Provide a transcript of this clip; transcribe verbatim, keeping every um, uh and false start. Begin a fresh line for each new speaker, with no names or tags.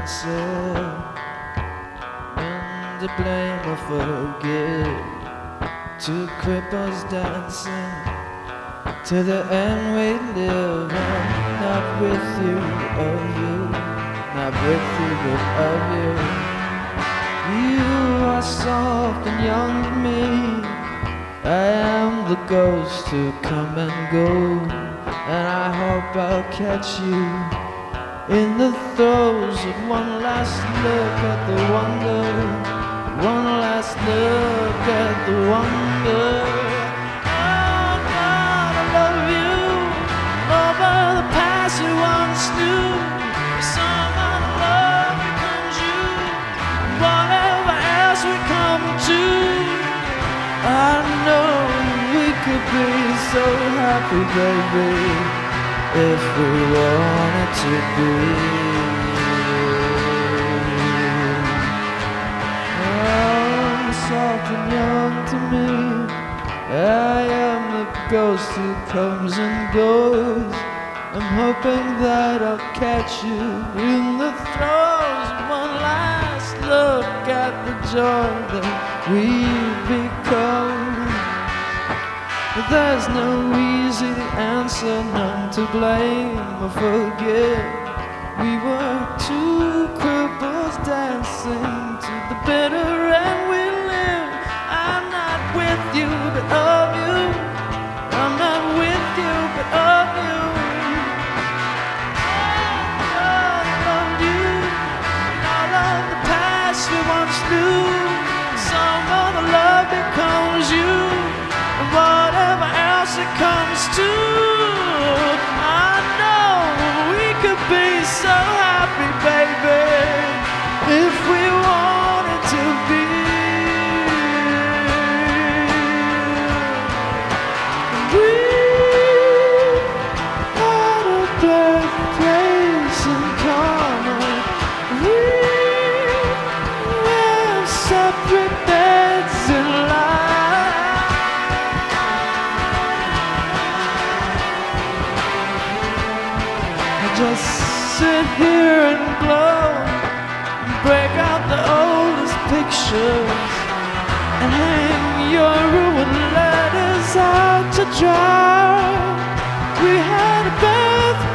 answer. None to blame or forget. Two cripples dancing to the end we live. I'm not with you, of you, not with you, but of you. You are soft and young to me. I am the ghost who come and go, and I hope I'll catch you in the throes of one last look at the wonder, one last look at the wonder. Oh God, I love you over the past you once knew. Some other love becomes you, whatever else we come to. I know we could be so happy, baby, if we wanted to be. Oh, soft and young to me, I am the ghost who comes and goes. I'm hoping that I'll catch you in the throes of one last look at the joy that we've become. But there's no easy answer, none to blame or forget. We were two cripples dancing to the bitter end we live. I'm not with you, but of you. I'm not with you, but of you. Oh, I love you, and all of the past we once knew. Some other love becomes you, and whatever else it comes to. I know we could be so happy, baby, if we wanted to be. We had a birthplace in common. We have separate beds in life. Just sit here and glow, and break out the oldest pictures, and hang your ruined letters out to dry. We had a birthday